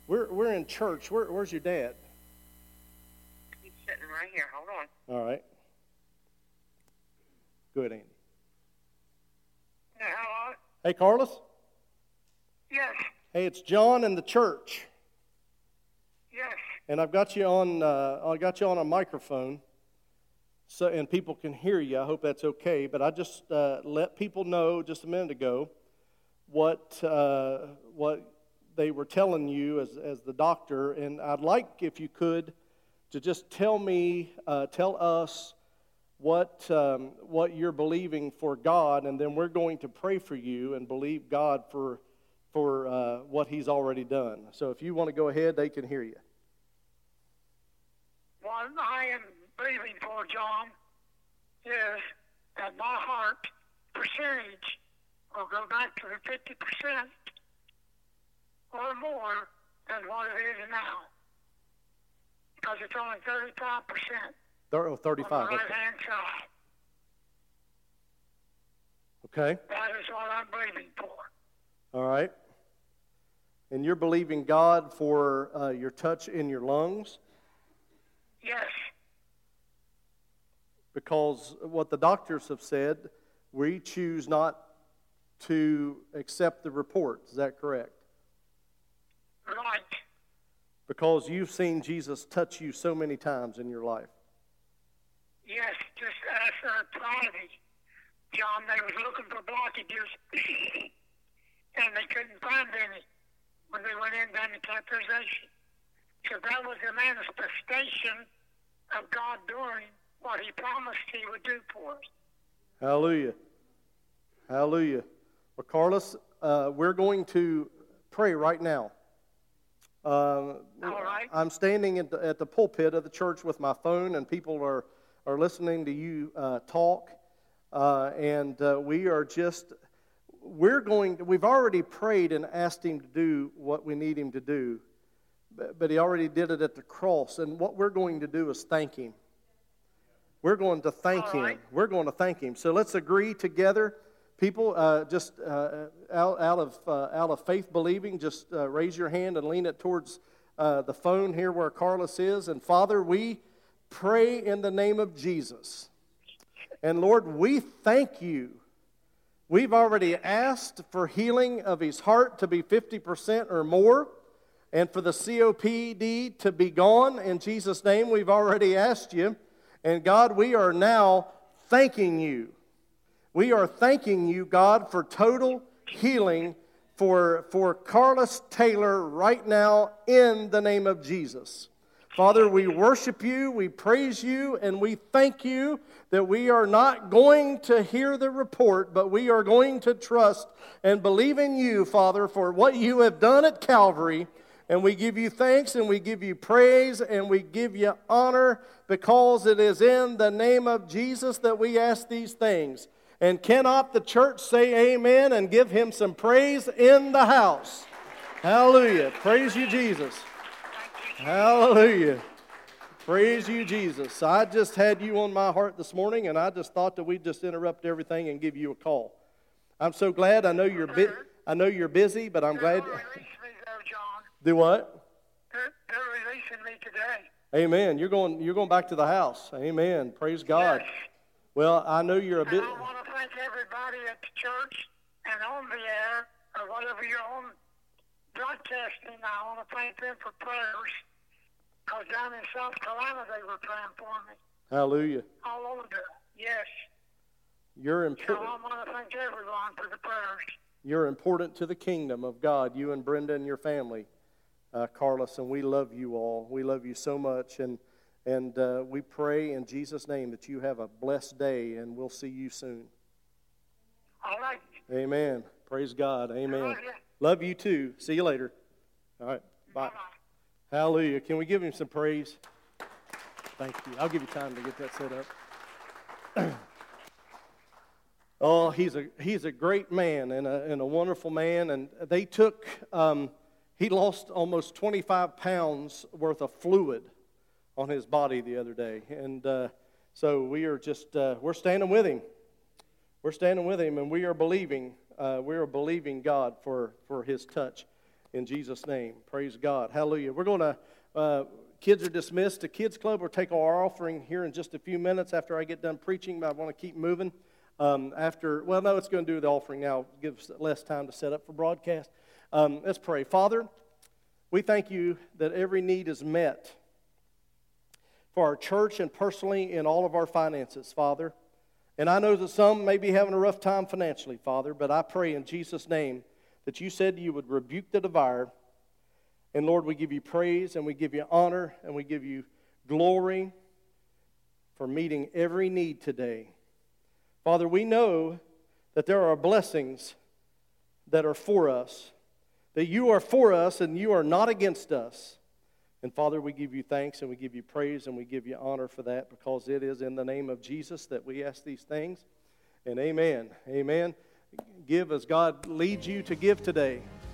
We're in church. Where's your dad? He's sitting right here. Hold on. All right. Good, Andy. Yeah, hello? Hey, Carlos. Yes. Hey, it's John in the church, Yes. and I've got you on. I got you on a microphone, so and people can hear you. I hope that's okay. But I just let people know just a minute ago what they were telling you as the doctor, and I'd like, if you could, to just tell us what you're believing for God, and then we're going to pray for you and believe God for what He's already done. So if you want to go ahead, they can hear you. What I am believing for, John, is that my heart percentage will go back to the 50% or more than what it is now. Because it's only 35%. 35. On the right-hand side. Okay. That is what I'm believing for. All right. And you're believing God for your touch in your lungs? Yes. Because what the doctors have said, we choose not to accept the report. Is that correct? Right. Because you've seen Jesus touch you so many times in your life. Yes, just as Friday, John, they was looking for blockages, and they couldn't find any when they went in down the catheterization. So that was the manifestation of God doing what He promised He would do for us. Hallelujah. Hallelujah. Well, Carlos, we're going to pray right now. All right. I'm standing at the pulpit of the church with my phone, and people are listening to you talk, and we've already prayed and asked Him to do what we need Him to do, but He already did it at the cross, and what we're going to do is thank Him. We're going to thank All Him. right. We're going to thank Him. So let's agree together. People, just out of faith believing, just raise your hand and lean it towards the phone here where Carlos is. And Father, we pray in the name of Jesus. And Lord, we thank you. We've already asked for healing of his heart to be 50% or more, and for the COPD to be gone. In Jesus' name, we've already asked you. And God, we are now thanking you. We are thanking you, God, for total healing for Carlos Taylor right now in the name of Jesus. Father, we worship you, we praise you, and we thank you that we are not going to hear the report, but we are going to trust and believe in you, Father, for what you have done at Calvary. And we give you thanks, and we give you praise, and we give you honor, because it is in the name of Jesus that we ask these things. And cannot the church say amen and give him some praise in the house? Hallelujah. Praise you, Jesus. Hallelujah. Praise you, Jesus. I just had you on my heart this morning, and I just thought that we'd just interrupt everything and give you a call. I'm so glad. I know you're busy, but I'm glad. They're releasing me though, John. Do what? They're releasing me today. Amen. You're going back to the house. Amen. Praise God. Yes. Well, I know you're a bit. And I want to thank everybody at the church and on the air, or whatever you're on broadcasting. I want to thank them for prayers, because down in South Carolina they were praying for me. Hallelujah. All over there. Yes. You're So important. I want to thank everyone for the prayers. You're important to the kingdom of God. You and Brenda and your family, Carlos, and we love you all. We love you so much, and we pray in Jesus' name that you have a blessed day, and we'll see you soon. All right. Amen. Praise God. Amen. Love you. Love you too. See you later. All right. Bye. Bye-bye. Hallelujah. Can we give him some praise? Thank you. I'll give you time to get that set up. Oh, he's a great man and a wonderful man. And they took, he lost almost 25 pounds worth of fluid on his body the other day. And so we are just, we're standing with him. We're standing with him, and we are believing God for his touch. in Jesus' name. Praise God. Hallelujah. We're going to, kids are dismissed to Kids Club. We'll take our offering here in just a few minutes after I get done preaching, but I want to keep moving. It's going to do the offering now. It gives less time to set up for broadcast. Let's pray. Father, we thank you that every need is met for our church and personally in all of our finances, Father. And I know that some may be having a rough time financially, Father, but I pray in Jesus' name that you said you would rebuke the devourer. And Lord, we give you praise and we give you honor and we give you glory for meeting every need today. Father, we know that there are blessings that are for us, that you are for us and you are not against us. And Father, we give you thanks and we give you praise and we give you honor for that, because it is in the name of Jesus that we ask these things. And amen. Amen. Give as God leads you to give today.